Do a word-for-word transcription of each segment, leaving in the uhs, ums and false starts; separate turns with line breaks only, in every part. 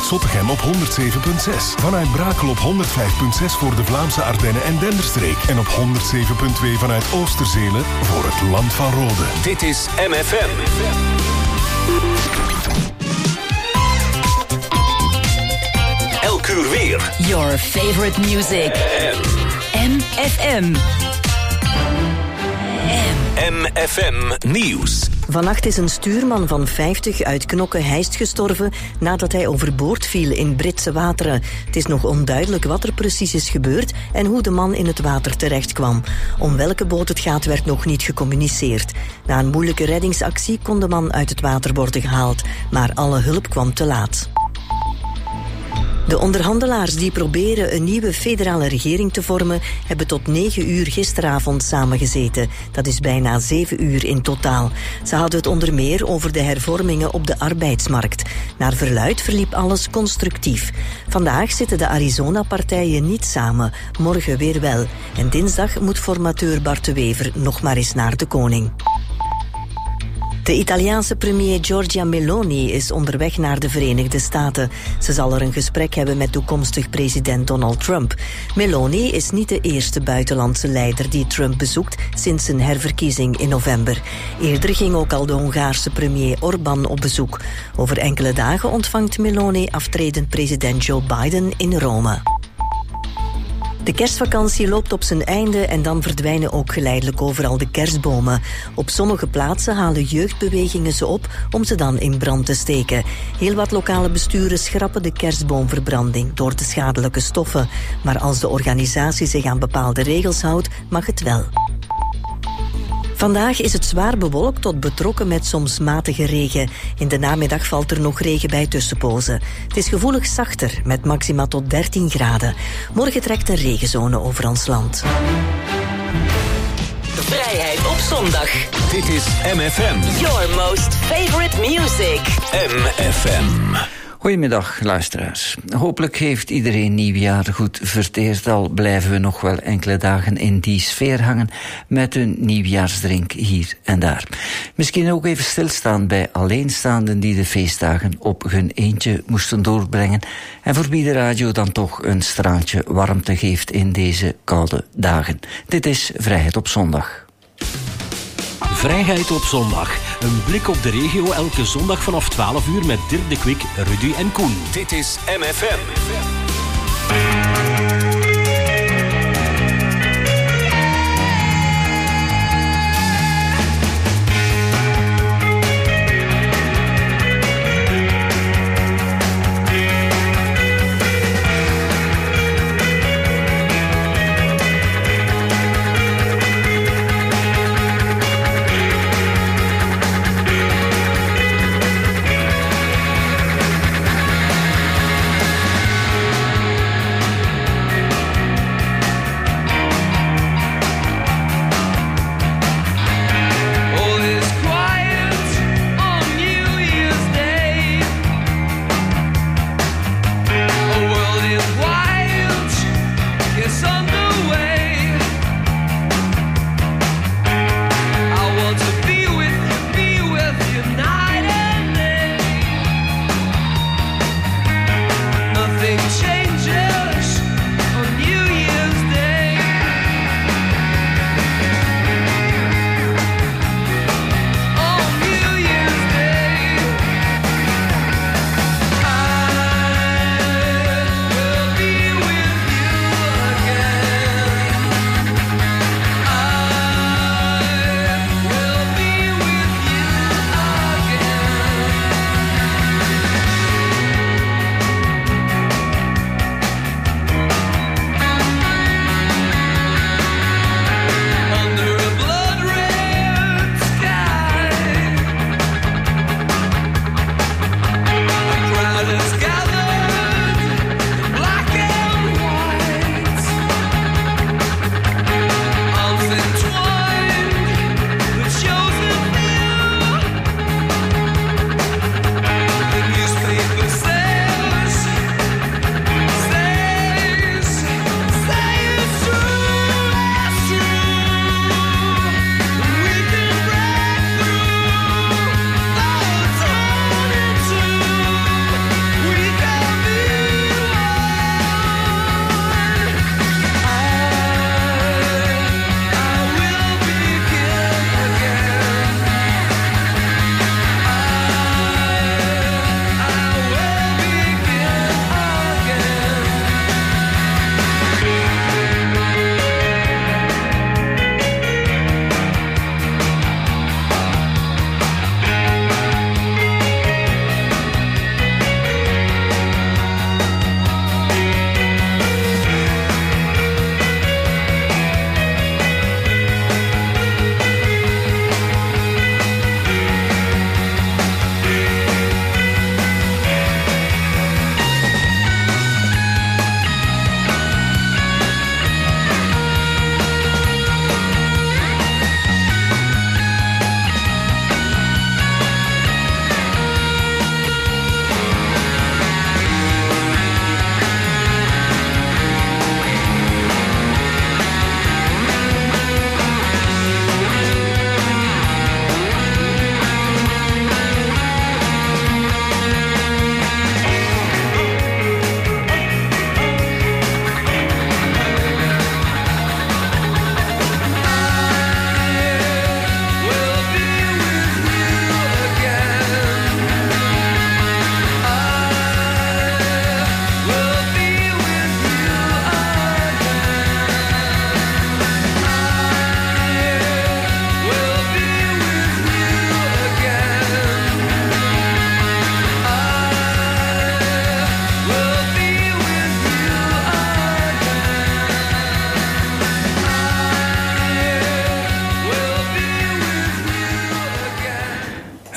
vanuit Zottegem op honderd zeven komma zes. Vanuit Brakel op honderd vijf komma zes voor de Vlaamse Ardennen en Denderstreek. En op honderd zeven komma twee vanuit Oosterzelen voor het Land van Rode.
Dit is M F M. Elk uur weer.
Your favorite music. M F M.
M F M Nieuws.
Vannacht is een stuurman van vijftig uit Knokke-Heist gestorven nadat hij overboord viel in Britse wateren. Het is nog onduidelijk wat er precies is gebeurd en hoe de man in het water terecht kwam. Om welke boot het gaat werd nog niet gecommuniceerd. Na een moeilijke reddingsactie kon de man uit het water worden gehaald, maar alle hulp kwam te laat. De onderhandelaars die proberen een nieuwe federale regering te vormen, hebben tot negen uur gisteravond samengezeten. Dat is bijna zeven uur in totaal. Ze hadden het onder meer over de hervormingen op de arbeidsmarkt. Naar verluidt verliep alles constructief. Vandaag zitten de Arizona-partijen niet samen, morgen weer wel. En dinsdag moet formateur Bart de Wever nog maar eens naar de koning. De Italiaanse premier Giorgia Meloni is onderweg naar de Verenigde Staten. Ze zal er een gesprek hebben met toekomstig president Donald Trump. Meloni is niet de eerste buitenlandse leider die Trump bezoekt sinds zijn herverkiezing in november. Eerder ging ook al de Hongaarse premier Orbán op bezoek. Over enkele dagen ontvangt Meloni aftredend president Joe Biden in Rome. De kerstvakantie loopt op zijn einde en dan verdwijnen ook geleidelijk overal de kerstbomen. Op sommige plaatsen halen jeugdbewegingen ze op om ze dan in brand te steken. Heel wat lokale besturen schrappen de kerstboomverbranding door de schadelijke stoffen. Maar als de organisatie zich aan bepaalde regels houdt, mag het wel. Vandaag is het zwaar bewolkt tot betrokken met soms matige regen. In de namiddag valt er nog regen bij tussenpozen. Het is gevoelig zachter, met maxima tot dertien graden. Morgen trekt een regenzone over ons land.
Vrijheid op zondag.
Dit is M F M.
Your most favorite music.
M F M.
Goedemiddag, luisteraars. Hopelijk heeft iedereen nieuwjaar goed verteerd, al blijven we nog wel enkele dagen in die sfeer hangen met een nieuwjaarsdrink hier en daar. Misschien ook even stilstaan bij alleenstaanden die de feestdagen op hun eentje moesten doorbrengen en voor wie de radio dan toch een straaltje warmte geeft in deze koude dagen. Dit is Vrijheid op zondag.
Vrijheid op zondag. Een blik op de regio elke zondag vanaf twaalf uur met Dirk de Kwik, Rudy en Koen.
Dit is M F M.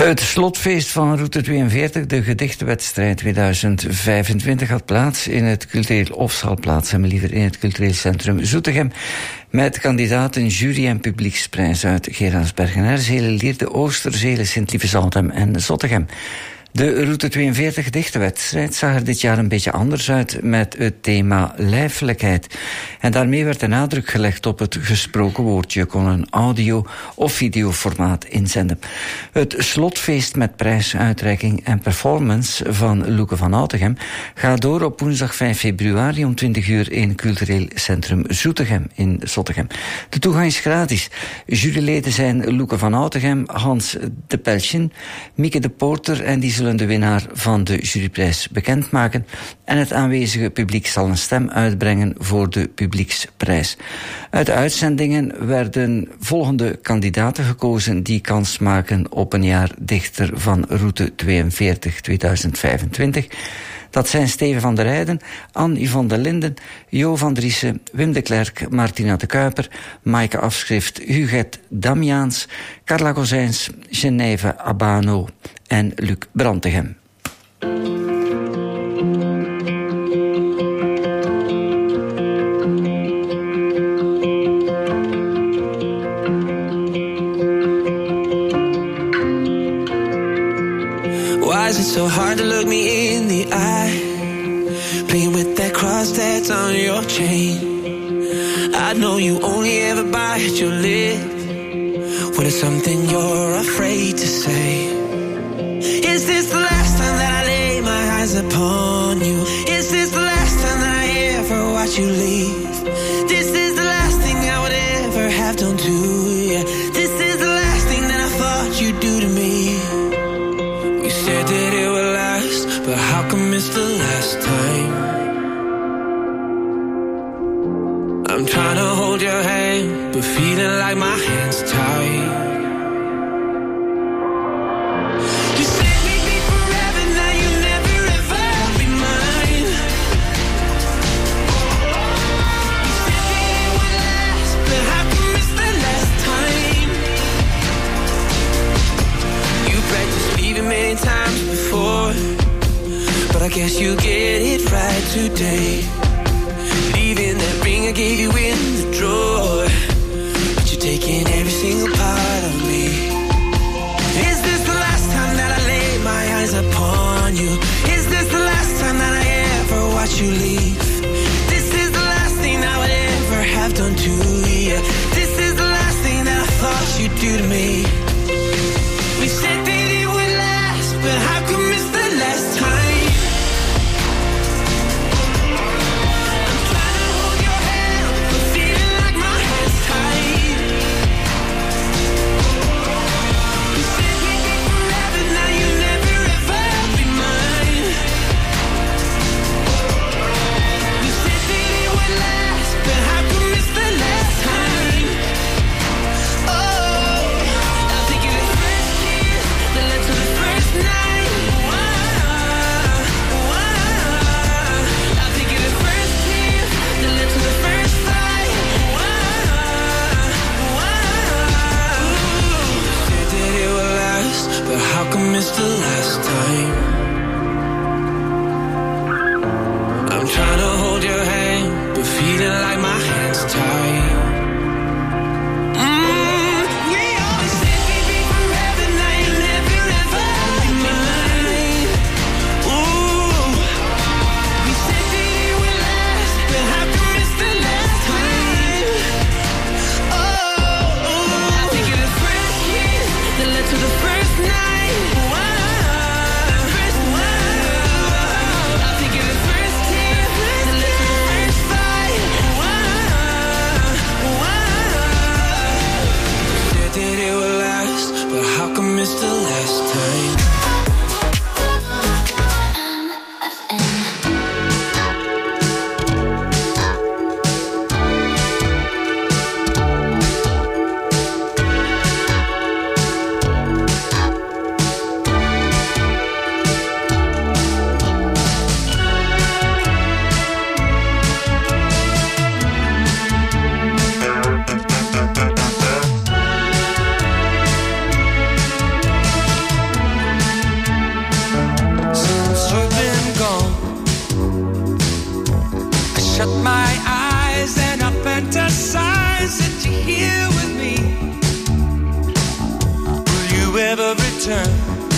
Het slotfeest van Route tweeënveertig, de gedichtenwedstrijd tweeduizend vijfentwintig, had plaats in het cultureel, of zal plaats hebben liever, in het cultureel centrum Zoetegem, met kandidaten, jury en publieksprijs uit Geraardsbergen, Herzelen, Lierde, Oosterzelen, Sint-Lievenzaltem en Zottegem. De Route tweeënveertig gedichtenwedstrijd zag er dit jaar een beetje anders uit met het thema lijfelijkheid. En daarmee werd de nadruk gelegd op het gesproken woord. Je kon een audio- of videoformaat inzenden. Het slotfeest met prijsuitreiking en performance van Loeke van Outegem gaat door op woensdag vijf februari om twintig uur in cultureel centrum Zoetegem in Zottegem. De toegang is gratis. Juryleden zijn Loeke van Outegem, Hans de Pelchin, Mieke de Poorter en die zullen de winnaar van de juryprijs bekendmaken en het aanwezige publiek zal een stem uitbrengen voor de publieksprijs. Uit de uitzendingen werden volgende kandidaten gekozen die kans maken op een jaar dichter van Route tweeënveertig tweeduizend vijfentwintig. Dat zijn Steven van der Heijden, Anne van der Linden, Jo van Driessen, Wim de Klerk, Martina de Kuiper, Maaike Afschrift, Huguette Damiaans, Carla Kozijns, Geneve Abano en Luc Brantegem.
Why is it so hard to look me in the eye? Playing with that cross that's on your chain. I know you only ever bite your lip when it's something you're afraid to say. Is this the last time that I lay my eyes upon you? Is this the last time that I ever watch you leave? This is the last thing I would ever have done to you. This is the last thing that I thought you'd do to me. We said that it would last, but how come it's the last time? I'm trying to hold your hand, but feeling like my hand's tied. Times before, but I guess you get it right today. Leaving that ring I gave you in the drawer, but you're taking every single part of me. Is this the last time that I lay my eyes upon you? Is this the last time that I ever watch you leave? This is the last thing I would ever have done to you. This is the last thing that I thought you'd do to me. We said that it would last, but how come it's the last time? I'm trying to hold your hand, but feeling like my hand's tied. You said we'd be forever, now you never ever be mine. We said that it would last, but how come it's the last time? Oh, I return.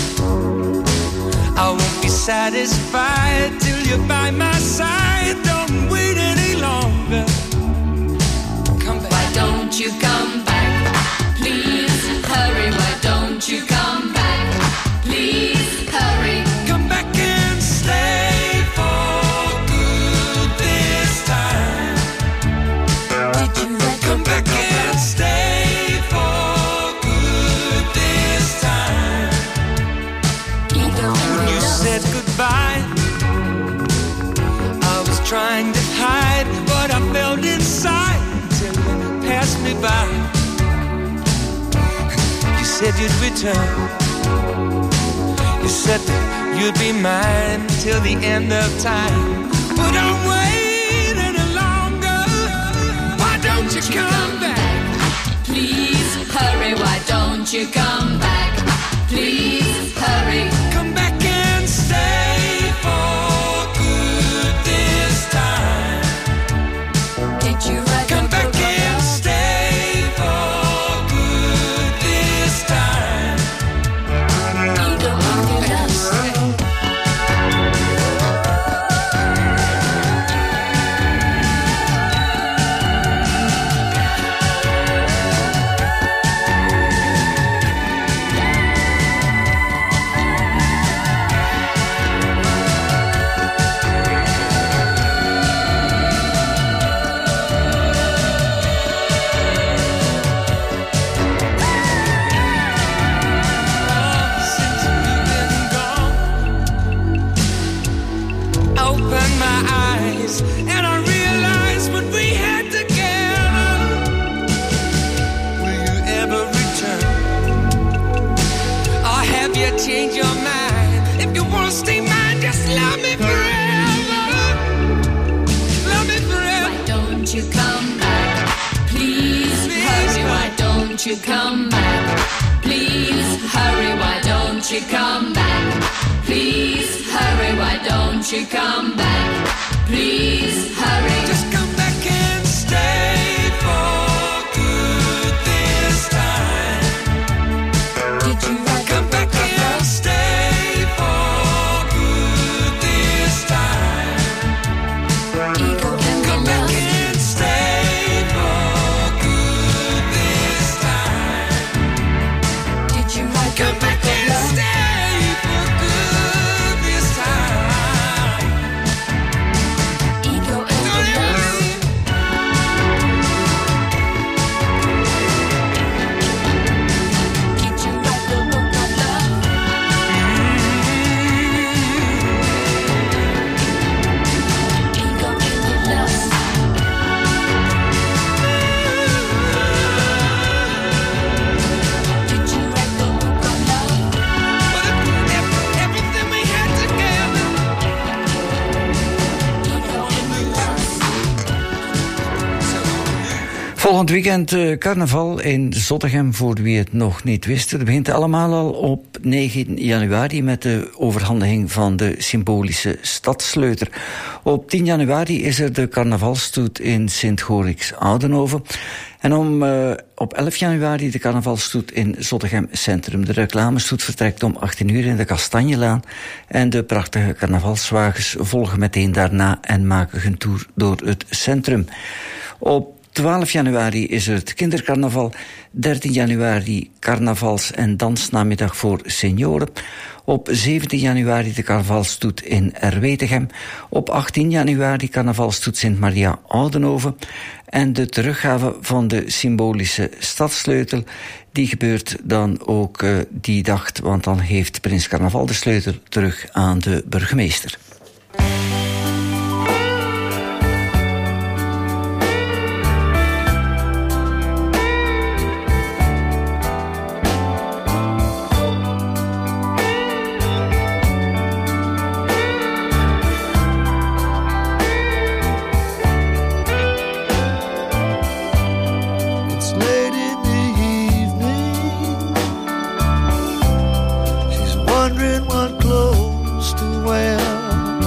I won't be satisfied till you're by my side. Don't wait any longer. Come back.
Why don't you come back? Please hurry. Why don't you come back? Please hurry.
Come back and stay for good this time.
Did you reckon?
Come back and stay for good this time. When you said goodbye, I was trying to hide what I felt inside till you passed me by. You said you'd return. You said that you'd be mine till the end of time. But I'm waiting any longer. Why don't you come back?
Please hurry. Why don't you come back? Please hurry.
Come back and stay for good this time.
Did you reckon?
Come back and stay for good this time.
Ego in the dust.
Since you've been gone, I opened my eyes and I realized what we had together. Will you ever return? Or have you changed your mind? If you wanna stay mine, just love me forever. Love me forever.
Why don't you come back? Please hurry. Why don't you come back? Please hurry. Why don't you come back? Please hurry. Why don't you come back? Please hurry.
Just come back and stay for good this time.
Did you reckon?
Come back and stay for good this time.
Ego in
Come
the
back
dust.
and stay for good this time.
Did you reckon?
Come back and stay for good this time.
Ego in the dust. Did you write the book of love? Ego in the dust. Did you write the book of love?
But if, if everything we had together,
Ego in the dust.
Volgend weekend eh, carnaval in Zottegem, voor wie het nog niet wist. Het begint allemaal al op negen januari met de overhandiging van de symbolische stadssleuter. Op tien januari is er de carnavalstoet in Sint-Goriks-Oudenhoven. En om, uh, op elf januari de carnavalstoet in Zottegem Centrum. De reclamestoet vertrekt om achttien uur in de Kastanjelaan. En de prachtige carnavalswagens volgen meteen daarna en maken hun tour door het centrum. Op twaalf januari is er het kindercarnaval. dertien januari carnavals- en dansnamiddag voor senioren. Op zeventien januari de carnavalstoet in Erwetegem. Op achttien januari carnavalstoet Sint-Maria Oudenhoven. En de teruggave van de symbolische stadssleutel, die gebeurt dan ook uh, die dag, want dan heeft Prins Carnaval de sleutel terug aan de burgemeester.
Wondering what clothes to wear.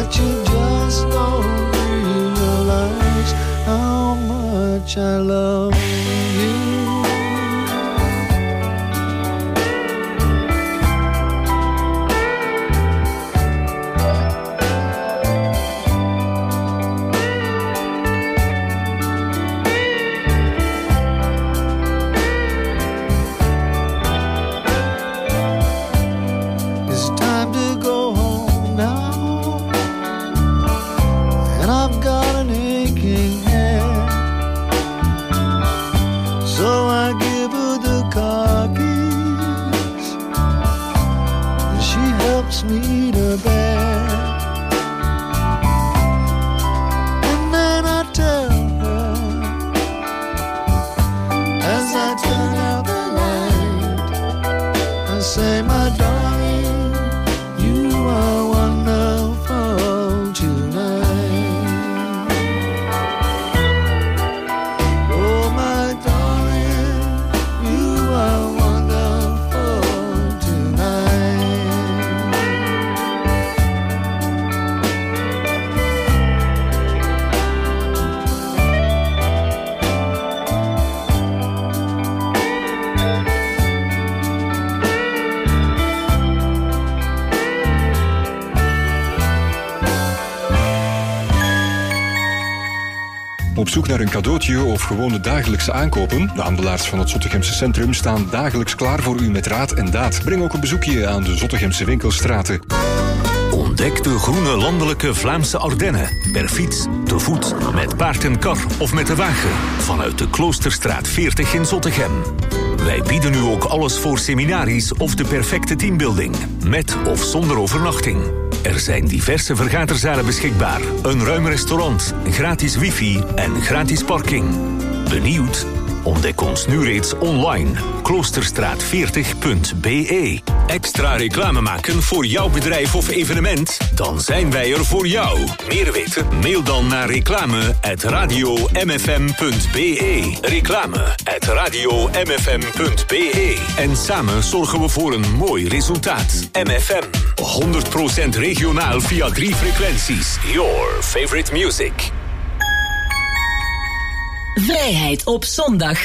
but you just don't realize how much I love you. Me to bed, and then I tell her as I turn out the light, I say, my darling, you are wonderful tonight. Oh, my darling, you are wonderful tonight.
Op zoek naar een cadeautje of gewoon de dagelijkse aankopen? De handelaars van het Zottegemse centrum staan dagelijks klaar voor u met raad en daad. Breng ook een bezoekje aan de Zottegemse winkelstraten.
Ontdek de groene landelijke Vlaamse Ardennen. Per fiets, te voet, met paard en kar of met de wagen. Vanuit de Kloosterstraat veertig in Zottegem. Wij bieden u ook alles voor seminaries of de perfecte teambuilding. Met of zonder overnachting. Er zijn diverse vergaderzalen beschikbaar. Een ruim restaurant, gratis wifi en gratis parking. Benieuwd? Ontdek ons nu reeds online. kloosterstraat veertig punt b e. Extra reclame maken voor jouw bedrijf of evenement? Dan zijn wij er voor jou. Meer weten? Mail dan naar reclame at radio m f m punt b e. Reclame at radio m f m punt b e. En samen zorgen we voor een mooi resultaat. M F M. honderd procent regionaal via drie frequenties. Your favorite music.
Vrijheid op zondag.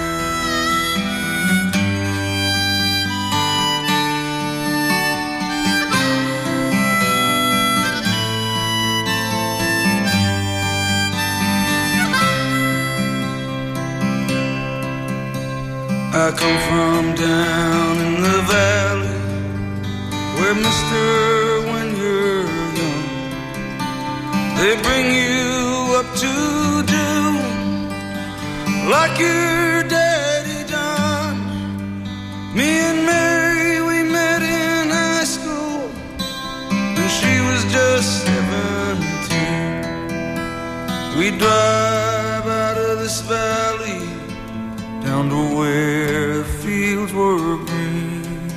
I come from down in the valley, where mister, when you're young, they bring you up to do like your daddy done. Me and Mary, we met in high school, and she was just seventeen. We drive out of this valley down to where the fields were green.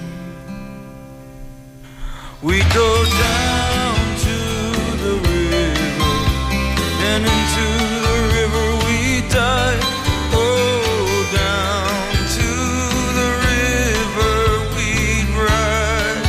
We go down to the river, and into the river we dive. Oh, down to the river we ride.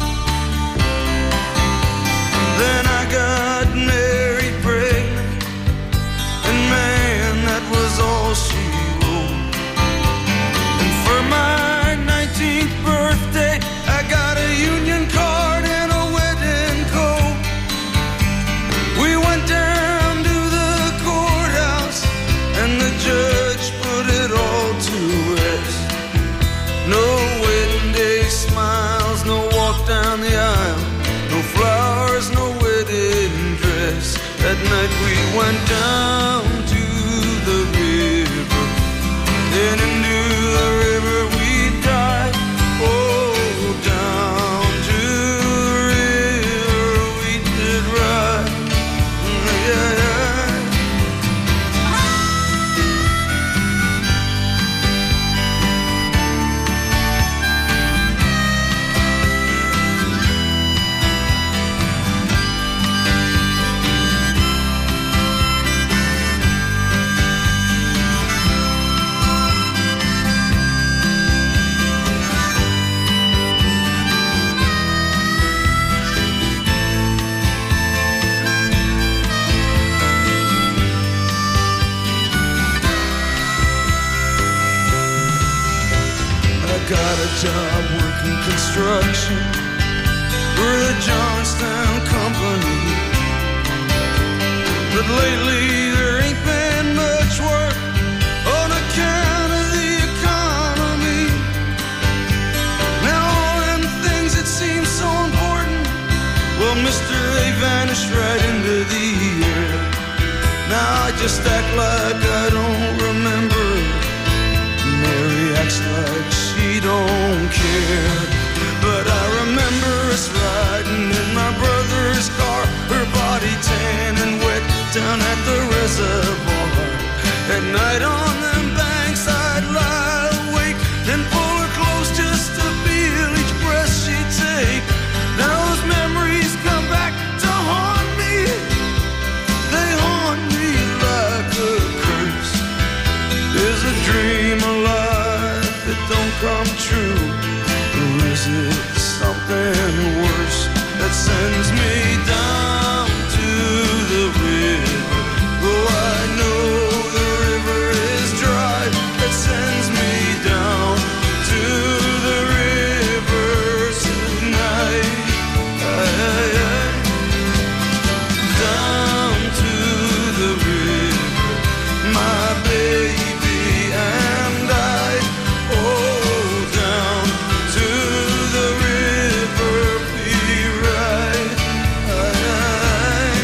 Then I got Mary pregnant, and man, that was all she wrote. And for my nineteenth birthday, I got a union card and a wedding coat. We went down to the courthouse, and the judge put it all to rest. No wedding day smiles, no walk down the aisle, no flowers, no wedding dress. That night we went down to the river, then into the river we dive. Oh, down to the river we did ride. Yeah, yeah. construction for the Johnstown Company. But lately there ain't been much work on account of the economy. Now all them things that seem so important, well, mister, they vanished right into the air. Now I just act like I don't remember. Mary acts like she don't care. But I remember us riding in my brother's car, her body tan and wet down at the reservoir. At night on them banks I'd lie awake and pull her close just to feel each breath she'd take. Now those memories come back to haunt me. They haunt me like a curse. Is a dream alive that don't come true? Or is it something worse that sends me down to the river? Oh, I know the river is dry. That sends me down to the river tonight. Aye, aye, aye. Down to the river, my baby and I. Oh, down to the river, be right. Aye, aye.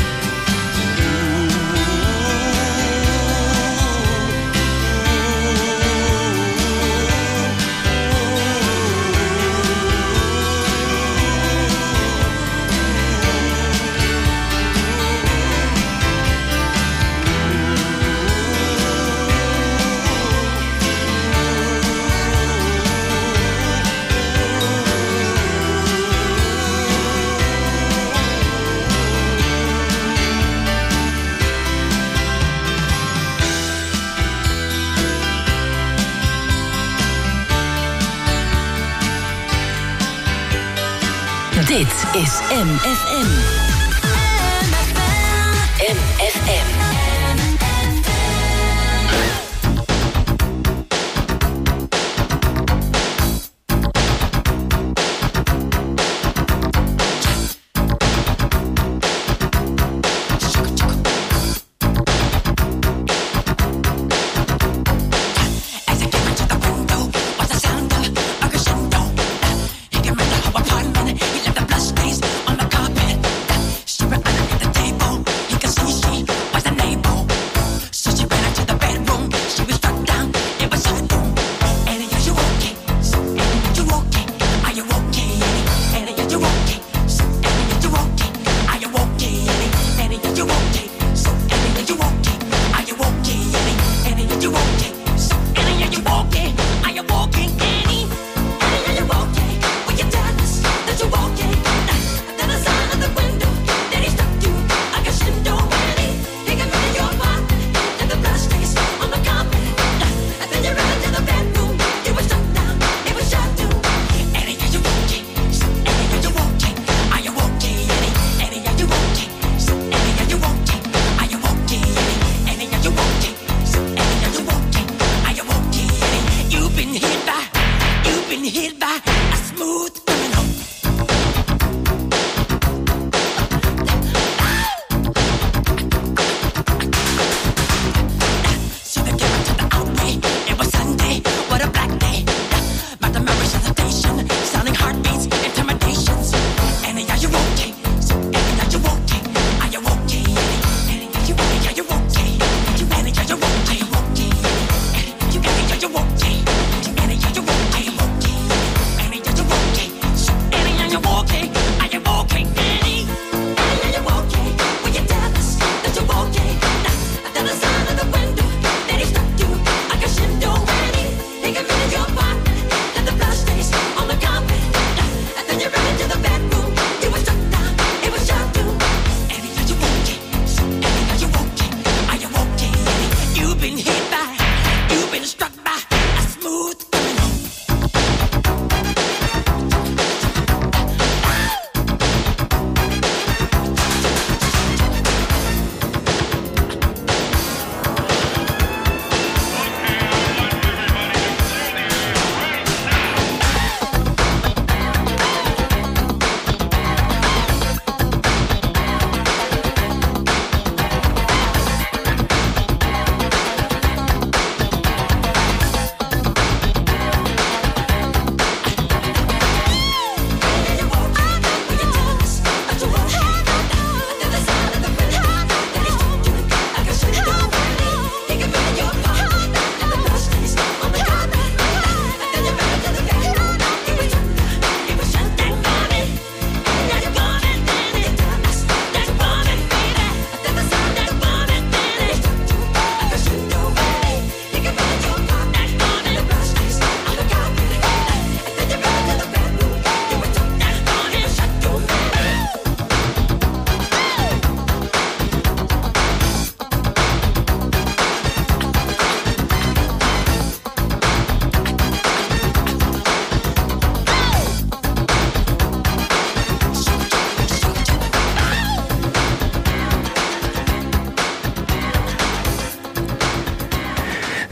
Dit is M F M. M F M.
On the carpet, she ran under the table. He could see she was an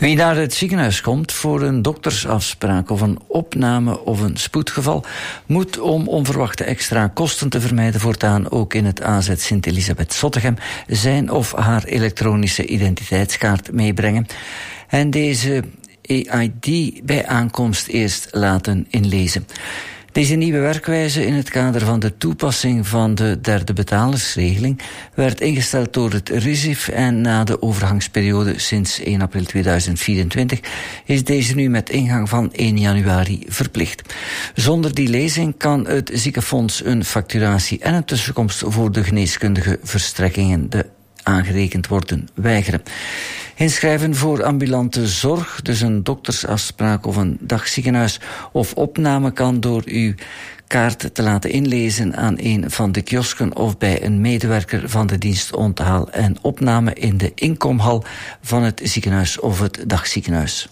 Wie naar het ziekenhuis komt voor een doktersafspraak of een opname of een spoedgeval, moet om onverwachte extra kosten te vermijden voortaan ook in het A Z Sint-Elisabeth-Zottegem zijn of haar elektronische identiteitskaart meebrengen en deze E I D bij aankomst eerst laten inlezen. Deze nieuwe werkwijze in het kader van de toepassing van de derde betalersregeling werd ingesteld door het R I S I F en na de overgangsperiode sinds één april tweeduizend vierentwintig is deze nu met ingang van één januari verplicht. Zonder die lezing kan het ziekenfonds een facturatie en een tussenkomst voor de geneeskundige verstrekkingen de aangerekend worden weigeren. Inschrijven voor ambulante zorg, dus een doktersafspraak of een dagziekenhuis of opname kan door uw kaart te laten inlezen aan een van de kiosken of bij een medewerker van de dienst onthaal en opname in de inkomhal van het ziekenhuis of het dagziekenhuis.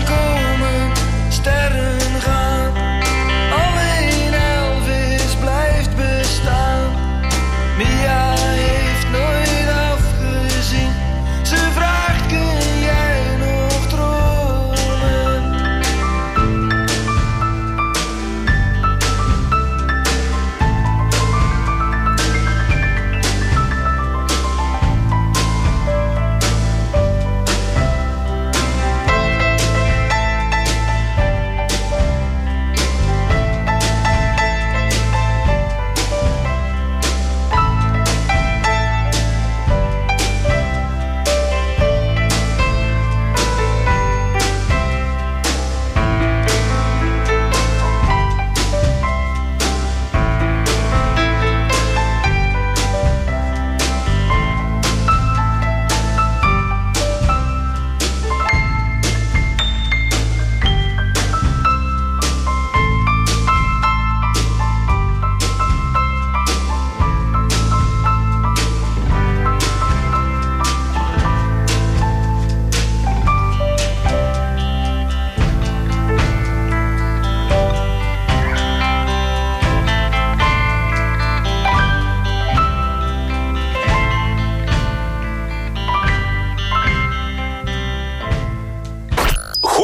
Sterren komen, sterren gaan. Alleen Elvis blijft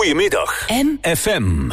Goedemiddag.
M.
F M.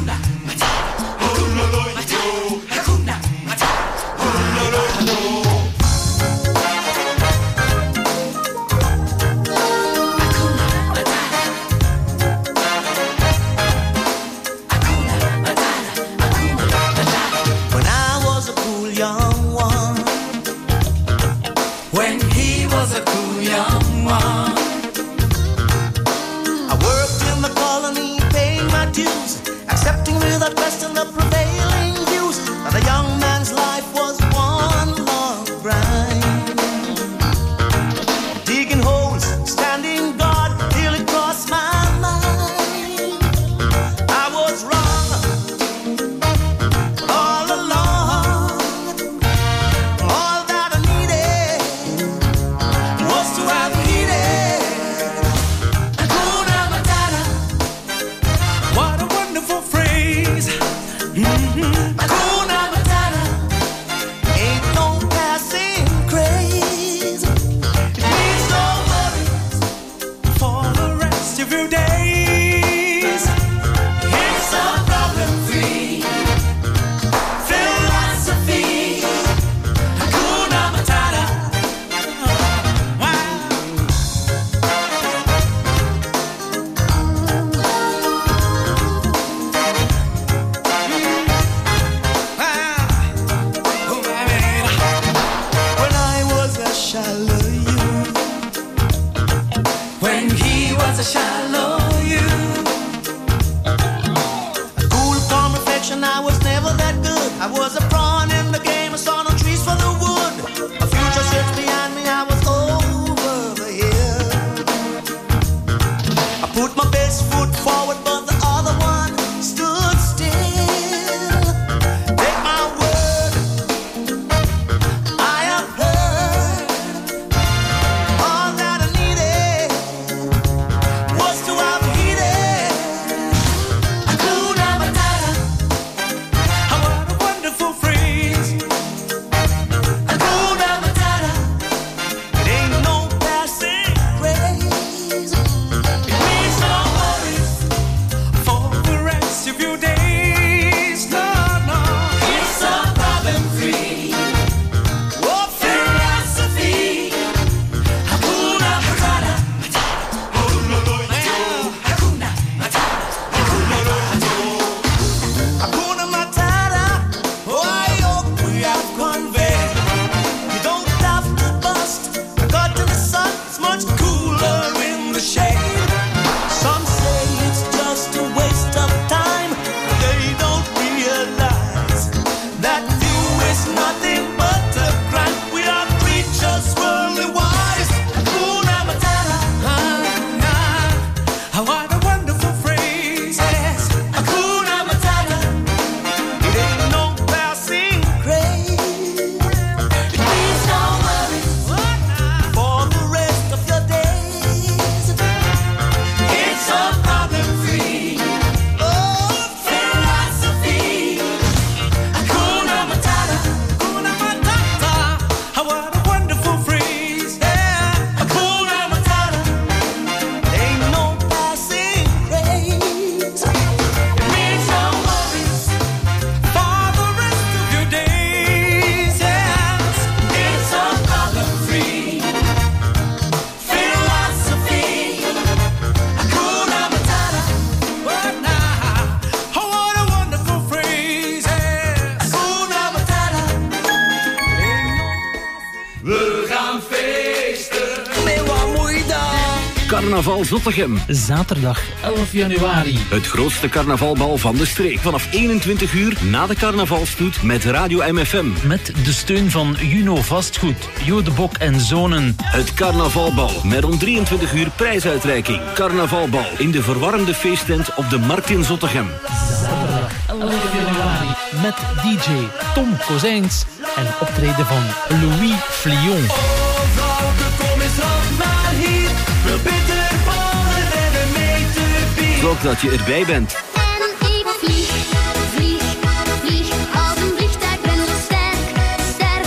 Carnaval Zottegem.
Zaterdag elf januari.
Het grootste carnavalbal van de streek. Vanaf eenentwintig uur na de carnavalstoet met Radio M F M.
Met de steun van Juno Vastgoed, Jodebok en Zonen.
Het carnavalbal met om drieëntwintig uur prijsuitreiking. Carnavalbal in de verwarmde feesttent op de Markt in Zottegem.
Zaterdag elf januari. Met D J Tom Kozijns en optreden van Louis Flion.
Oh, vrouwke, kom eens af maar hier. Wil bitter ballen en een meter bier.
Zorg dat je erbij bent.
En ik vlieg, vlieg, vlieg. Als een vliegtuig ben ik sterk, sterk.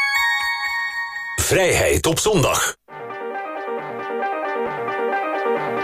Vrijheid op zondag.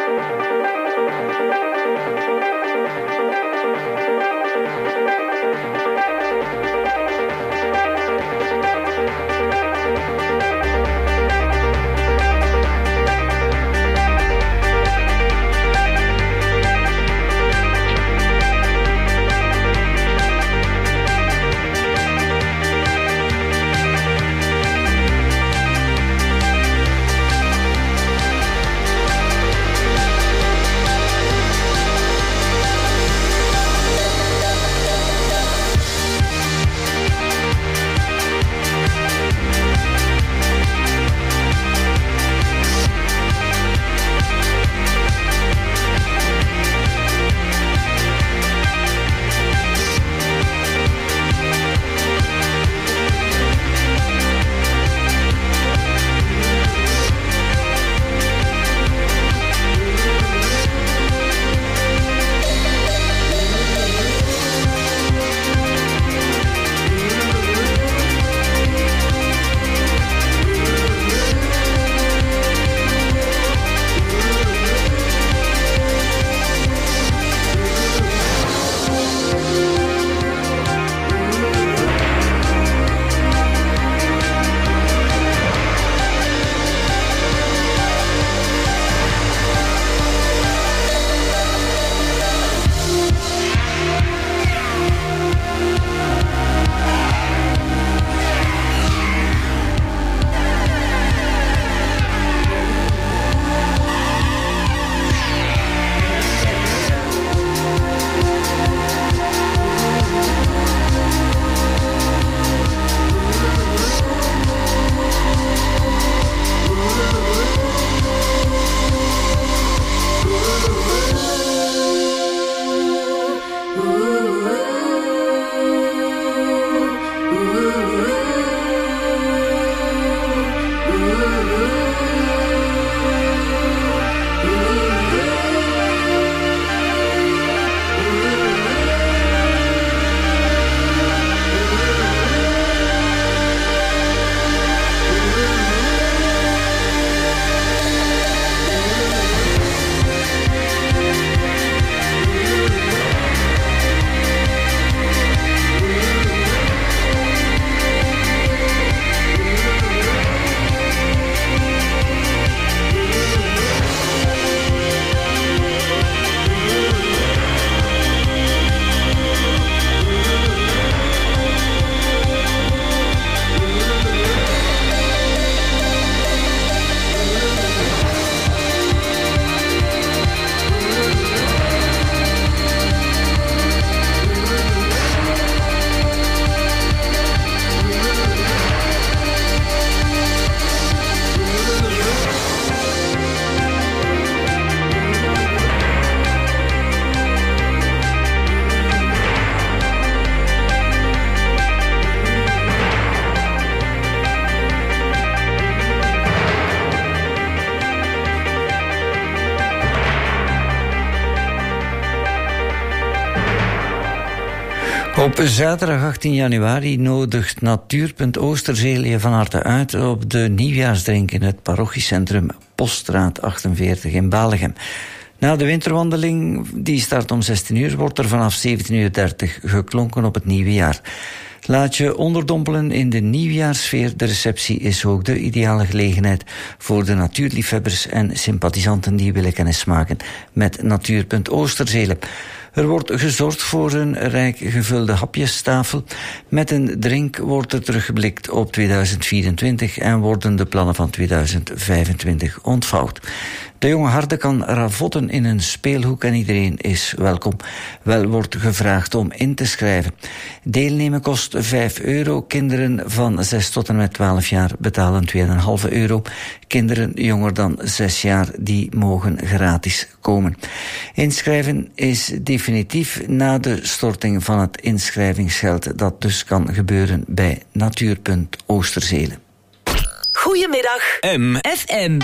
Op zaterdag achttien januari nodigt Natuurpunt Oosterzeel je van harte uit op de nieuwjaarsdrink in het parochiecentrum Poststraat achtenveertig in Balegem. Na de winterwandeling, die start om zestien uur, wordt er vanaf zeventien uur dertig geklonken op het nieuwe jaar. Laat je onderdompelen in de nieuwjaarssfeer. De receptie is ook de ideale gelegenheid voor de natuurliefhebbers en sympathisanten die willen kennismaken met Natuurpunt Oosterzele. Er wordt gezorgd voor een rijk gevulde hapjestafel. Met een drink wordt er teruggeblikt op tweeduizend vierentwintig en worden de plannen van tweeduizend vijfentwintig ontvouwd. De jonge harde kan ravotten in een speelhoek en iedereen is welkom. Wel wordt gevraagd om in te schrijven. Deelnemen kost vijf euro. Kinderen van zes tot en met twaalf jaar betalen twee komma vijf euro. Kinderen jonger dan zes jaar die mogen gratis komen. Inschrijven is definitief na de storting van het inschrijvingsgeld dat dus kan gebeuren bij Natuurpunt Oosterzele.
Goedemiddag M F M.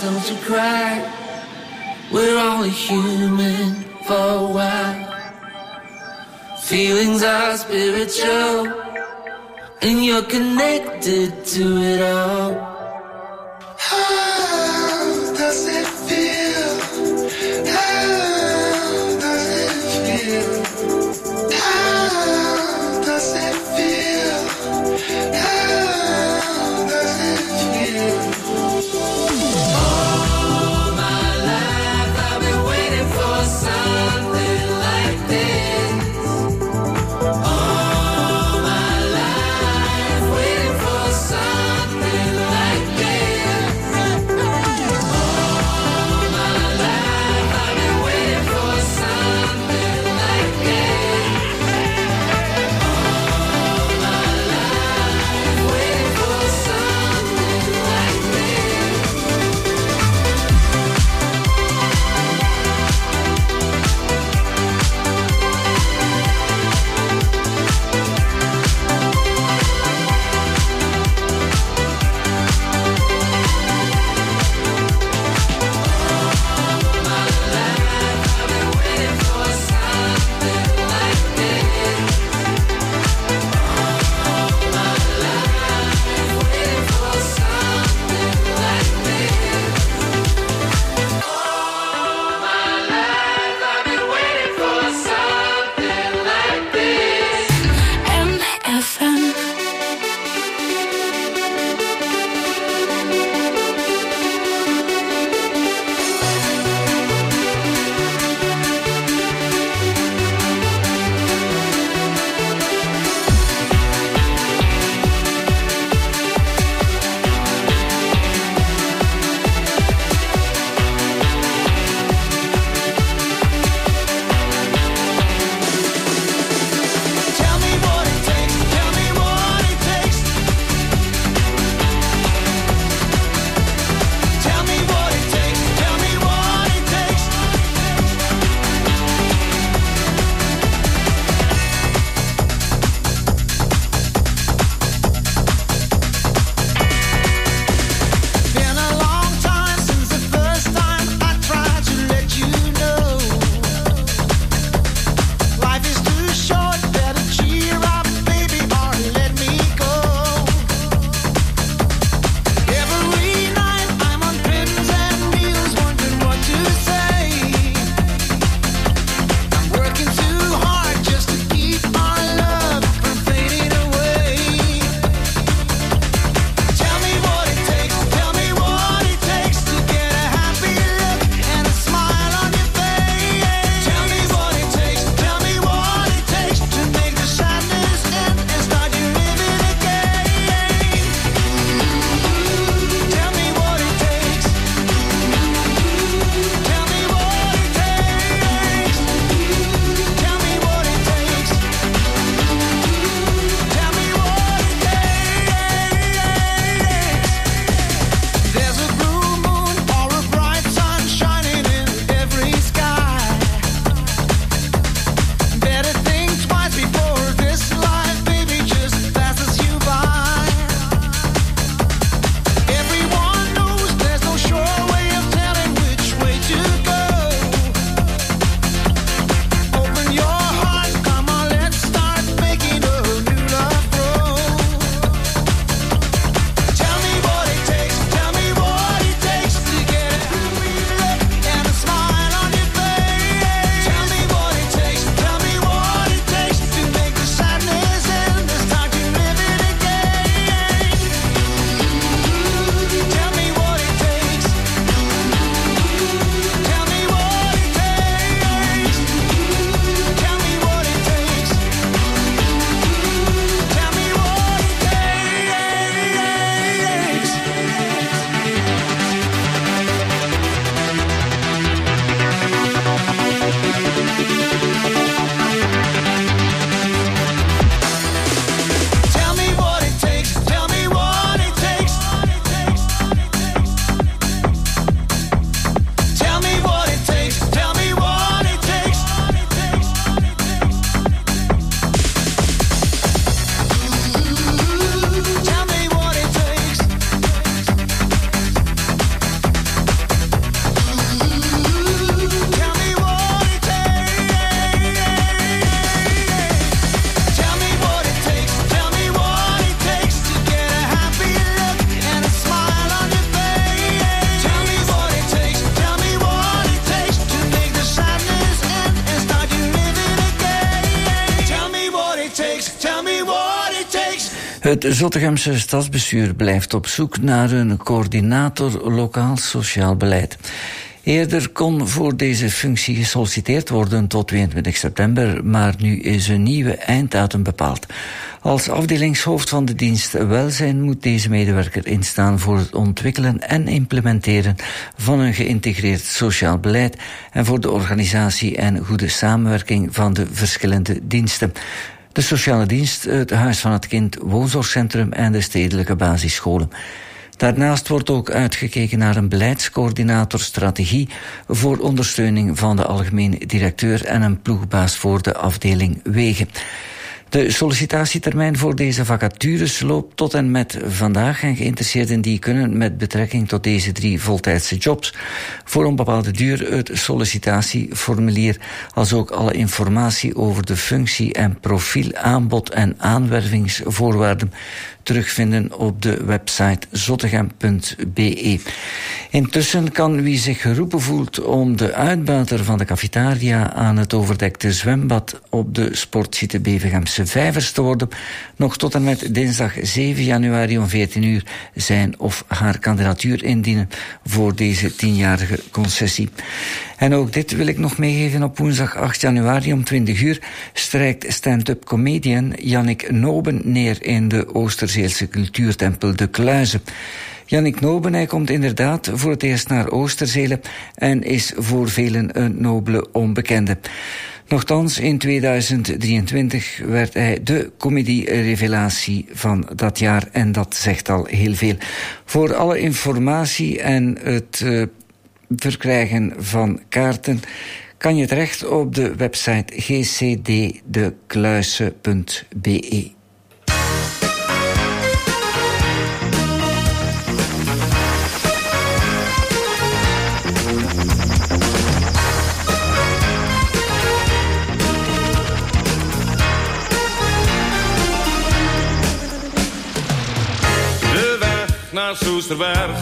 don't you cry. We're only human for a while. Feelings are spiritual, and you're connected to it all.
How does it feel? How does it feel? How does it feel? How does it feel?
All my life I've been waiting for something like this. All my life waiting for something like
tell me what it takes.
Het Zottegemse stadsbestuur blijft op zoek naar een coördinator lokaal sociaal beleid. Eerder kon voor deze functie gesolliciteerd worden tot tweeëntwintig september, maar nu is een nieuwe einddatum bepaald. Als afdelingshoofd van de dienst welzijn moet deze medewerker instaan voor het ontwikkelen en implementeren van een geïntegreerd sociaal beleid en voor de organisatie en goede samenwerking van de verschillende diensten. De sociale dienst, het Huis van het Kind, woonzorgcentrum en de stedelijke basisscholen. Daarnaast wordt ook uitgekeken naar een beleidscoördinator-strategie voor ondersteuning van de algemeen directeur en een ploegbaas voor de afdeling wegen. De sollicitatietermijn voor deze vacatures loopt tot en met vandaag en geïnteresseerden die kunnen met betrekking tot deze drie voltijdse jobs voor een bepaalde duur het sollicitatieformulier als ook alle informatie over de functie en profiel, aanbod en aanwervingsvoorwaarden terugvinden op de website zottegem punt b e. Intussen kan wie zich geroepen voelt om de uitbuiter van de cafetaria aan het overdekte zwembad op de sportsite Bevegemse Vijvers te worden, nog tot en met dinsdag zeven januari om veertien uur zijn of haar kandidatuur indienen voor deze tienjarige concessie. En ook dit wil ik nog meegeven. Op woensdag acht januari om twintig uur strijkt stand-up comedian Jannik Noben neer in de Oosterzeelse cultuurtempel De Kluizen. Jannik Noben, hij komt inderdaad voor het eerst naar Oosterzele en is voor velen een nobele onbekende. Nochtans, in tweeduizend drieëntwintig werd hij de comedie-revelatie van dat jaar en dat zegt al heel veel. Voor alle informatie en het uh, verkrijgen van kaarten kan je terecht op de website g c d de kluise punt b e.
Naar Soesterberg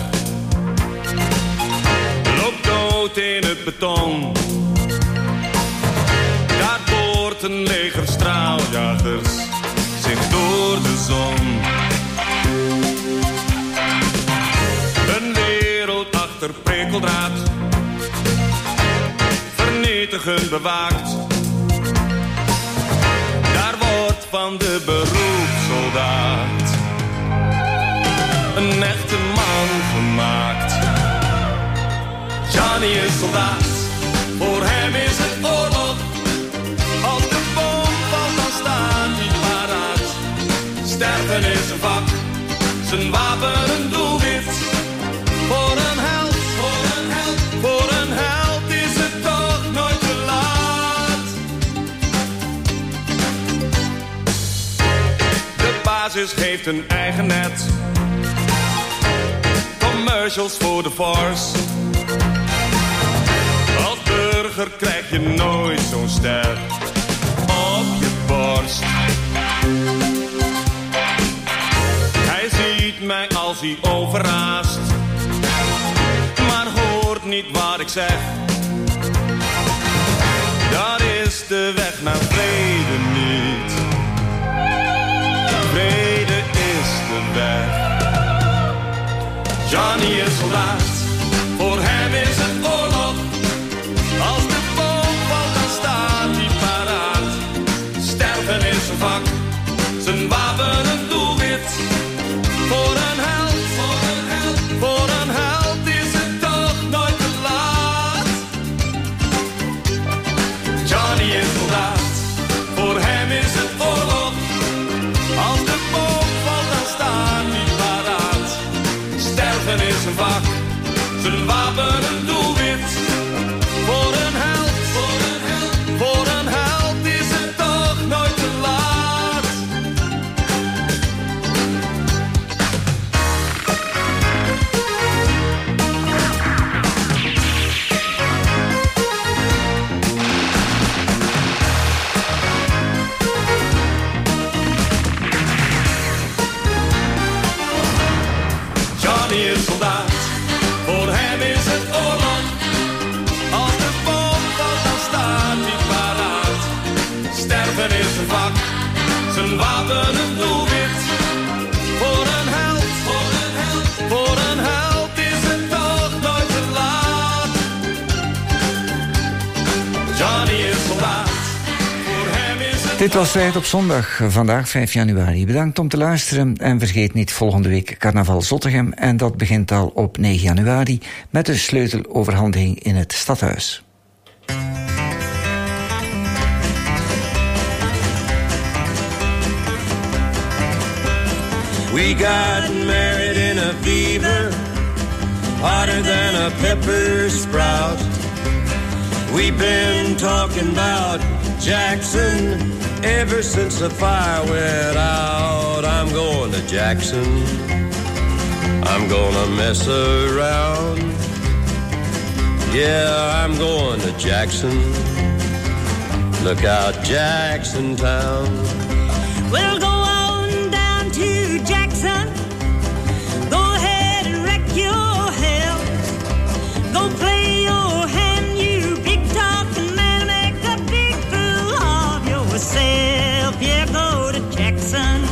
loopt dood in het beton. Daar boort een leger straaljagers zich door de zon. Een wereld achter prikkeldraad, vernietigend bewaakt. Daar wordt van de beroepssoldaat een echte man gemaakt. Johnny is soldaat, voor hem is het oorlog. Als de bom valt, dan staat hij paraat. Sterven is een vak, zijn wapen een doelwit. Voor een held, voor een held, voor een held is het toch nooit te laat. De basis geeft een eigen net, commercials voor de Force. Als burger krijg je nooit zo'n ster op je borst. Hij ziet mij als hij overraast, maar hoort niet wat ik zeg. Dat is de weg naar vrede niet. Vrede is de weg. Johnny is soldaat, voor hem is het oorlog. Als de bom valt, dan staat hij paraat. Sterven is een vak, zijn wapen een doelwit. Voor een held, voor een held, voor een held is het toch nooit te laat. Johnny is soldaat, voor hem is het oorlog. Als de bom valt, dan staat hij paraat. Sterven is een vak, zijn wapen een doelwit. Voor een held, voor een held, voor een held is het toch nooit te laat. Johnny is soldaat, voor hem is het oorlog. Als de bom valt, dan staat hij paraat. Sterven is een vak, zijn wapen een doelwit. Voor een held, voor een held, voor een held is het toch nooit te laat. Johnny is soldaat.
Dit was Vrijheid op zondag, vandaag vijf januari. Bedankt om te luisteren en vergeet niet volgende week carnaval Zottegem. En dat begint al op negen januari met een sleuteloverhandiging in het stadhuis.
We got married in a fever, hotter than a pepper sprout. We've been talking about Jackson ever since the fire went out. I'm going to Jackson, I'm gonna mess around. Yeah, I'm going to Jackson, look out Jackson Town.
We'll go on down to Jackson, go ahead and wreck your hell. Go play your hand, you big talking man, make a big fool of yourself. Yeah, go to Jackson,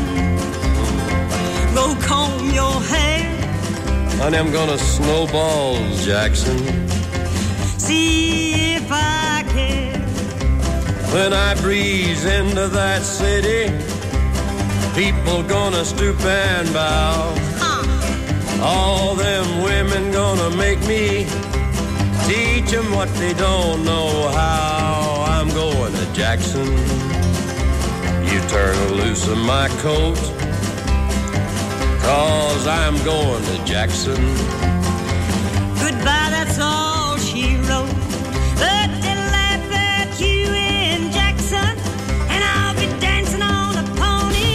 go comb your hair.
Honey, I'm gonna snowball Jackson,
see if I care.
When I breeze into that city, people gonna stoop and bow.
Huh.
All them women gonna make me teach them what they don't know how. I'm going to Jackson, you turn loose of my coat, 'cause I'm going to Jackson.